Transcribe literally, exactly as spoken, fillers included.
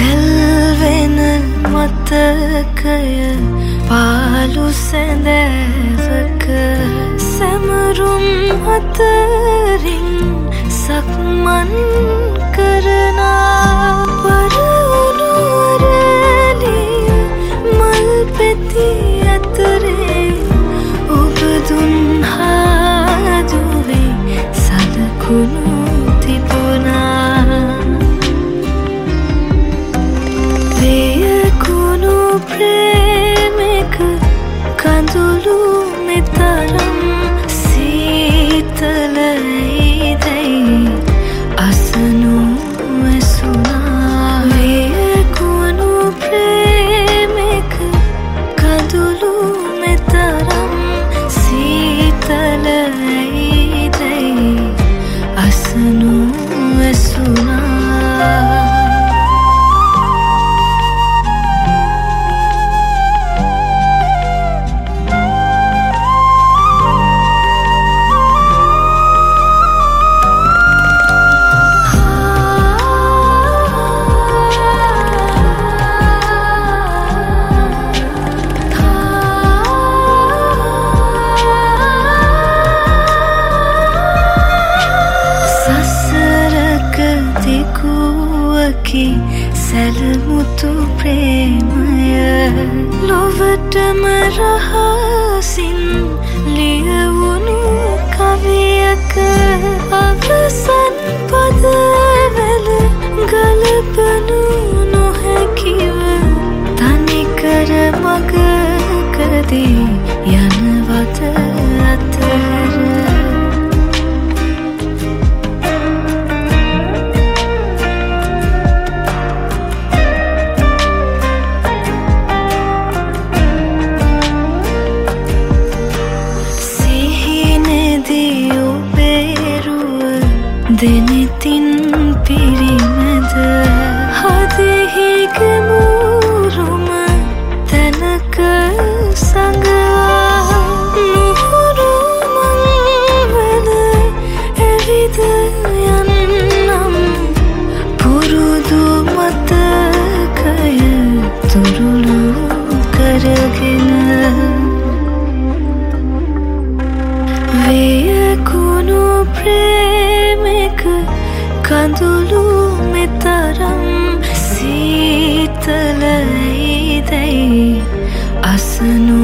දැල්වෙන මතකය පාලු සැඳෑවක සැමරුම් අතරින් සක්මන් කරනා වරවුණු අරලිය මල් පෙති අතරේ ඔබ දුන් හාදුවේ සලකුණු තිබුණා වේකුණු ප්‍රේමක කඳුළු මෙතරම් සීතලයිදැයි අසනු ඇසුනා වේකුණු ප්‍රේමක කඳුළු මෙතරම් සීතලයිදැයි අසනු ඇසුනා සැලමුතු ප්‍රේමය ලොවටම රහසින් ලියවුණු කවියක අවසන් පදවල ගලපනු නොහැකිව තනිකර මගකදී යනවත අතර දෙනෙතින් පිරිමැද හදෙහි ගැමුරුම තැනක සඟවා නුහුරු මංවල ඇවිද යන්නම් පුරුදු මතකය තුරුළු කරගෙන වේකුණු ප්‍රේමක කඳුළු මෙතරම් සීතලයිදැයි අසනු